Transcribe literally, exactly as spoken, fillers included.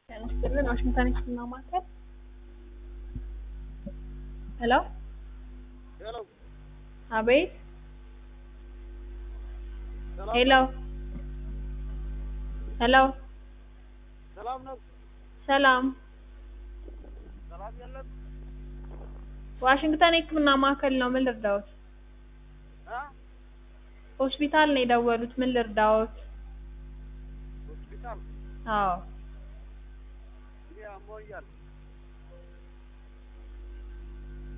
ያንስተልን ዋሽንግተን ዲሲና ማከል ሄሎ ሄሎ አቤት ሄሎ ሄሎ ሰላም ነው ሰላም ሰላም የለም ዋሽንግተን ህክምና ማከል ነው ምን ልርዳዎት አ ሆስፒታል ነው የደወሉት ምን ልርዳዎት ሆስፒታል አዎ ያ ሞያል